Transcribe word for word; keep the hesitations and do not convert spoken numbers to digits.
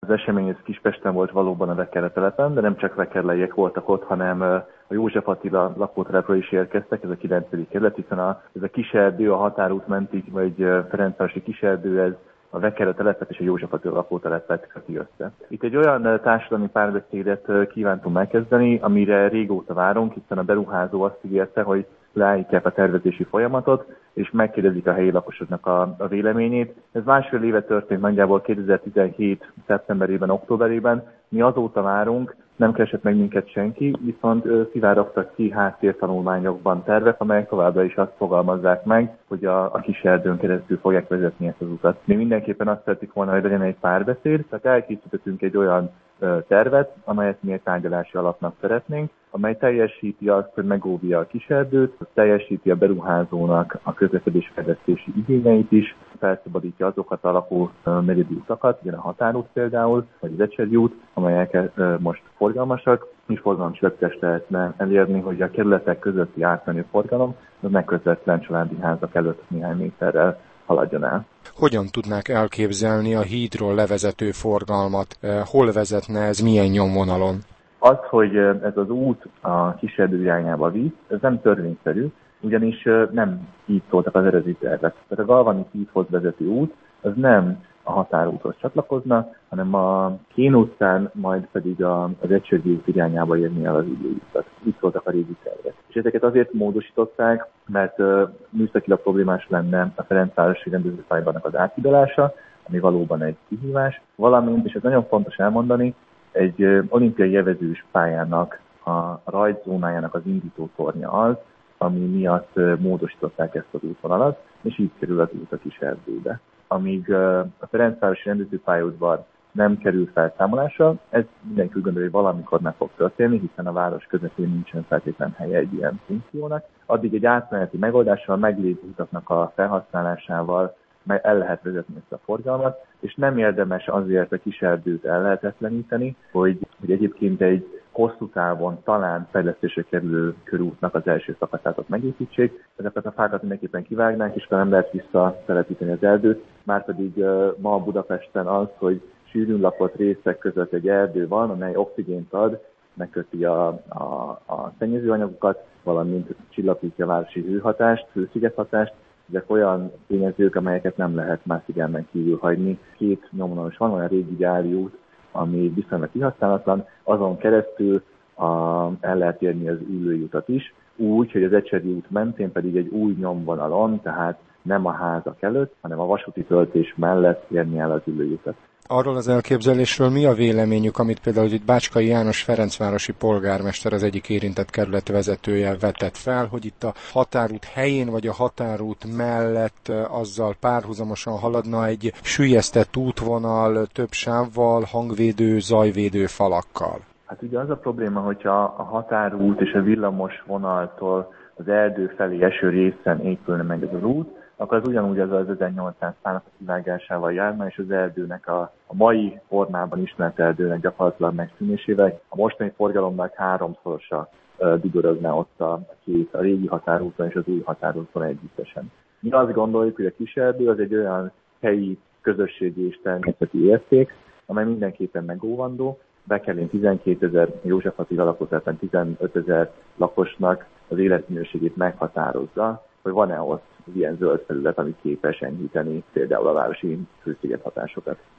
Az esemény ez Kispesten volt valóban a Vekerle telepen, de nem csak vekerleiek voltak ott, hanem a József Attila lakótelepről is érkeztek, ez a kilencedik kerület, hiszen a, ez a kiserdő, a határút menti, vagy Ferencvárosi kiserdő, ez a Vekerle telepet és a József Attila lakótelepet köti össze. Itt egy olyan társadalmi párbeszédet kívántunk megkezdeni, amire régóta várunk, hiszen a beruházó azt ígérte, hogy leállítják a tervezési folyamatot, és megkérdezik a helyi lakosoknak a, a véleményét. Ez másfél éve történt nagyjából kétezer-tizenhét. szeptemberében, októberében. Mi azóta várunk, nem keresett meg minket senki, viszont szivárogtak ki háttértanulmányokban tervek, amelyek továbbra is azt fogalmazzák meg, hogy a, a kiserdőn keresztül fogják vezetni ezt az utat. Mi mindenképpen azt szeretik volna, hogy legyen egy párbeszéd, tehát elkészítettünk egy olyan tervet, amelyet mi egy tárgyalási alapnak szeretnénk, amely teljesíti azt, hogy megóvja a kiserdőt, teljesíti a beruházónak a közlekedés fejlesztési igényeit is, felszabadítja azokat a lakó negyedi utakat, ilyen a határút például, vagy az Ecseri út, amelyek most forgalmasak, és forgalomcsökkentést lehetne elérni, hogy a kerületek közötti átmenő forgalom az megközvetlen családi házak előtt néhány méterrel haladjon el. Hogyan tudnák elképzelni a hídról levezető forgalmat? Hol vezetne ez, milyen nyomvonalon? Az, hogy ez az út a kiserdő irányába visz, ez nem törvényszerű, ugyanis nem így szóltak az eredeti tervek. Tehát a Galvani hídhoz vezető út, az nem a határúthoz csatlakozna, hanem a Kén utcán, majd pedig az Ecseri út irányába érni el az Üllőutat. Így szóltak a régi tervek. És ezeket azért módosították, mert uh, műszakilag problémás lenne a Ferencvárosi rendezőpályának az áthidalása, ami valóban egy kihívás, valamint, és ez nagyon fontos elmondani, egy uh, olimpiai evezős pályának, a rajtzónájának az indító tornya az, ami miatt uh, módosították ezt az útvonalat, és így kerül az út a Kiserdőbe. Amíg uh, a Ferencvárosi rendezőpályaudvar nem kerül felszámolásra, ez mindenki úgy gondolja, hogy valamikor meg fog történni, hiszen a város közepén nincsen feltétlen helye egy ilyen funkciónak. Addig egy átmeneti megoldással, meglévő utaknak a felhasználásával el lehet vezetni ezt a forgalmat, és nem érdemes azért a Kiserdőt ellehetetleníteni, hogy, hogy egyébként egy hosszú távon talán fejlesztésre kerülő körútnak az első szakaszát ott megépítsék. Ezeket a fákat mindenképpen kivágnánk, és nem lehet visszatelepíteni az erdőt. Márpedig uh, ma Budapesten az, hogy sűrűn lakott részek között egy erdő van, amely oxigént ad, megköti a, a, a szennyezőanyagokat, valamint csillapítja a városi hőhatást, hőszigethatást. Ezek olyan tényezők, amelyeket nem lehet más figyelmen kívül hagyni. Két nyomvonalos van, olyan régi gyári út, ami viszonylag kihasználatlan, azon keresztül a, el lehet érni az Üllőutat is, úgy, hogy az Ecseri út mentén pedig egy új nyomvonalon, tehát nem a házak előtt, hanem a vasúti töltés mellett érni el az Üllőutat. Arról az elképzelésről mi a véleményük, amit például hogy itt Bácskai János ferencvárosi polgármester, az egyik érintett kerület vezetője vetett fel, hogy itt a határút helyén vagy a határút mellett azzal párhuzamosan haladna egy süllyesztett útvonal több sávval, hangvédő, zajvédő falakkal. Hát ugye az a probléma, hogyha a határút és a villamos vonaltól az erdő felé eső részen épülne meg ez az út, akkor az ugyanúgy az az ezernyolcszáz fának a kivágásával járna, és az erdőnek a, a mai formában ismert erdőnek gyakorlatilag megszűnésével a mostani forgalomnak háromszorosa uh, digorogna ott a, a két, a régi határúton és az új határúton együttesen. Mi azt gondoljuk, hogy a kiserdő az egy olyan helyi közösségi és természeti érték, amely mindenképpen megóvandó. Vekerlén tizenkétezer, József Attila lakótelepen tizenötezer lakosnak az életminőségét meghatározza, hogy van-e ott ilyen zöld felület, ami képes enyhíteni például a városi hősziget hatásokat.